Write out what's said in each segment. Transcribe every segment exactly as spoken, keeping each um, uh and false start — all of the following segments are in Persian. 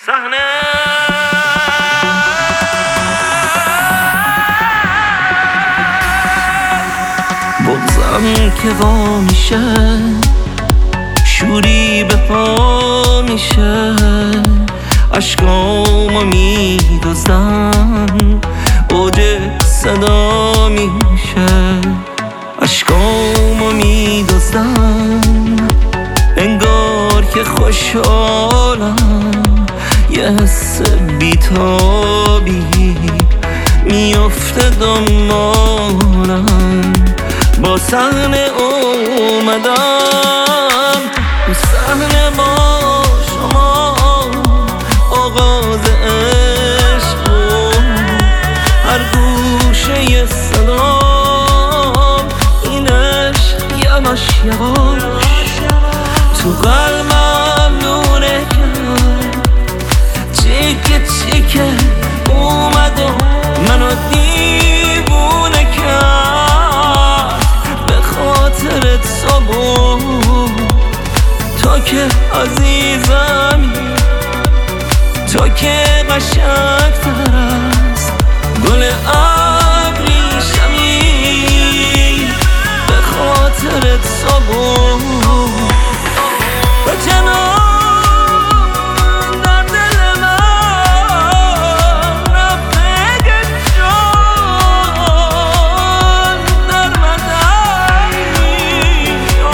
صحنه بغضم که وا میشه، شوری به پا میشه، عشقامو میدوزن، اوج صدا میشه، عشقامو میدوزن، انگار که خوشحالم، یه حس بیتابی میفته دنبالم، با صحنه اومدم، تو صحنه با شما آغاز عشق و هر گوشه صدام این عشق یواش یواش تو قلبم نونه کرد، چیکه چیکه اومد و منو دیوونه کرد، به خاطر تو بود، تو که عزیزمی، تو که قشنگ‌تر از گل ابریشمی، به خاطر تو بود، به جنان در دل من رفته جان در مدنی.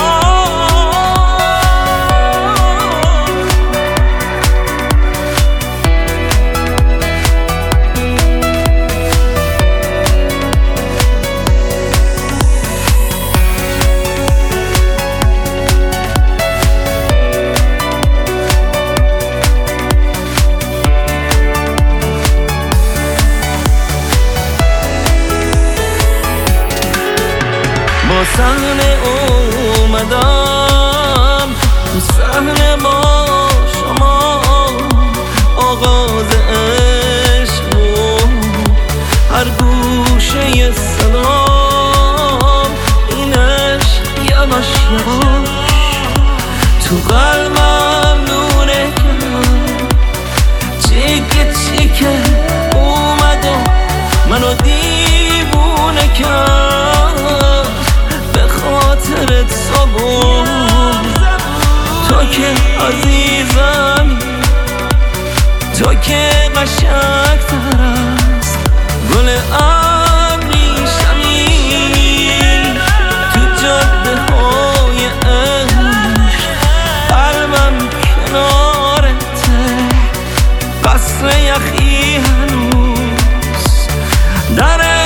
با صحنه اومدم، تو صحنه با شما آغاز عشق و هر گوشه صدام این عشق یواش یواش تو قلبم نونه کرد، چیکه چیکه اومد و منو دیوونه کرد، خاطر تو بود، تو که عزیزمی، تو که قشنگ‌تر از گل ابریشمی، تو جاده های عشق قلبم کنارته، قصر یخی هنوز در